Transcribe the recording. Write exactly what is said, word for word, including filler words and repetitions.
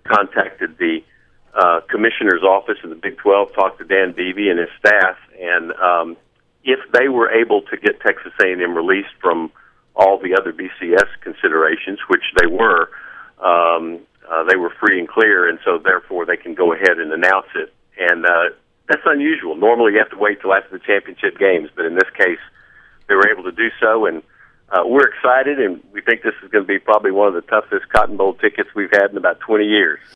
contacted the uh, commissioner's office in the Big twelve, talked to Dan Beebe and his staff, and um, if they were able to get Texas A and M released from all the other B C S considerations, which they were, um, uh, they were free and clear, and so therefore they can go ahead and announce it. And uh, that's unusual. Normally you have to wait till after the championship games, but in this case they were able to do so, and uh, we're excited, and we think this is going to be probably one of the toughest Cotton Bowl tickets we've had in about twenty years.